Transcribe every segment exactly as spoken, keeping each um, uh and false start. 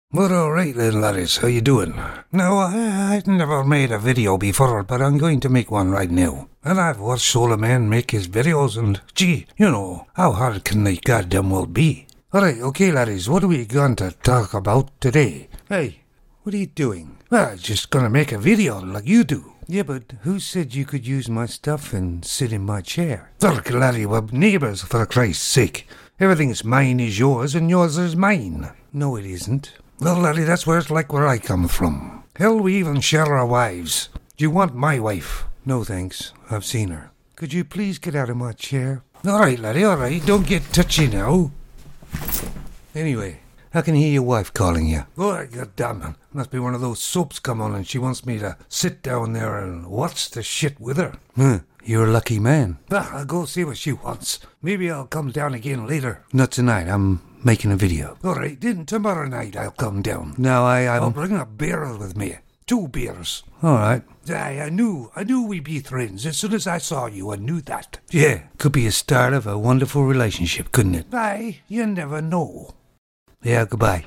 Well, alright then, laddies, how you doing? Now, I, I've never made a video before, but I'm going to make one right now. And I've watched Solar Man make his videos, and gee, you know, how hard can they goddamn well be? Alright, okay, laddies, what are we going to talk about today? Hey, what are you doing? Well, I'm just gonna make a video like you do. Yeah, but who said you could use my stuff and sit in my chair? Look, laddie, we're neighbours, for Christ's sake. Everything's mine is yours, and yours is mine. No, it isn't. Well, laddie, that's where it's like where I come from. Hell, we even share our wives. Do you want my wife? No, thanks. I've seen her. Could you please get out of my chair? All right, laddie, all right. Don't get touchy now. Anyway, I can hear your wife calling you. Oh, goddamn it. Must be one of those soaps come on and she wants me to sit down there and watch the shit with her. Huh, you're a lucky man. Well, I'll go see what she wants. Maybe I'll come down again later. Not tonight. I'm making a video. All right, then tomorrow night I'll come down. No, I, I'm... I'll bring a beer with me. Two beers. All right. I, I knew, I knew we'd be friends. As soon as I saw you, I knew that. Yeah, could be a start of a wonderful relationship, couldn't it? Aye, you never know. Yeah, goodbye.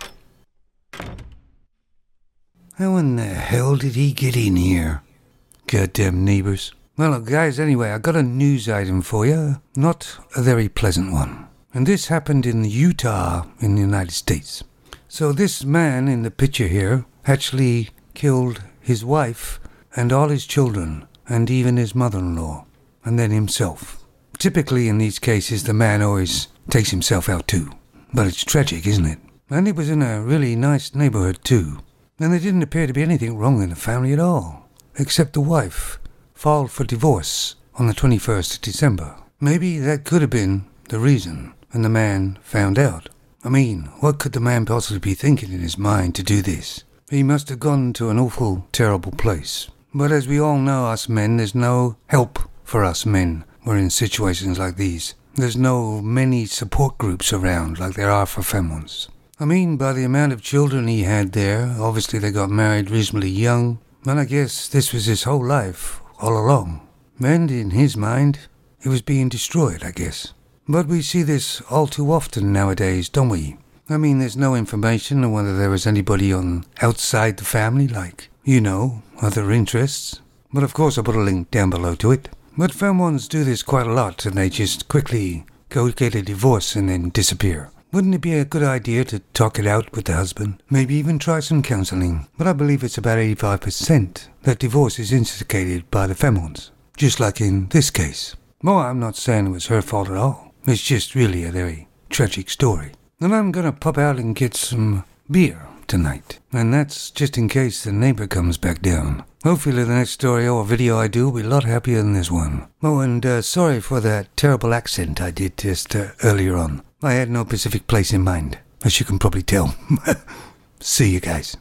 How in the hell did he get in here? Goddamn neighbours. Well, guys, anyway, I got a news item for you. Not a very pleasant one. And this happened in Utah in the United States. So this man in the picture here actually killed his wife and all his children and even his mother-in-law and then himself. Typically in these cases the man always takes himself out too. But it's tragic, isn't it? And it was in a really nice neighborhood too. And there didn't appear to be anything wrong in the family at all. Except the wife filed for divorce on the twenty-first of December. Maybe that could have been the reason. And the man found out. I mean, what could the man possibly be thinking in his mind to do this? He must have gone to an awful, terrible place. But as we all know, us men, there's no help for us men. We're in situations like these. There's no many support groups around like there are for femmes. I mean, by the amount of children he had there, obviously they got married reasonably young, and I guess this was his whole life, all along. And in his mind, it was being destroyed, I guess. But we see this all too often nowadays, don't we? I mean, there's no information on whether there was anybody on outside the family, like, you know, other interests. But of course I'll put a link down below to it. But femmes do this quite a lot, and they just quickly go get a divorce and then disappear. Wouldn't it be a good idea to talk it out with the husband? Maybe even try some counselling. But I believe it's about eighty-five percent that divorce is instigated by the femmes. Just like in this case. Well, I'm not saying it was her fault at all. It's just really a very tragic story. And I'm gonna pop out and get some beer tonight. And that's just in case the neighbor comes back down. Hopefully the next story or video I do will be a lot happier than this one. Oh, and uh, sorry for that terrible accent I did just uh, earlier on. I had no specific place in mind, as you can probably tell. See you guys.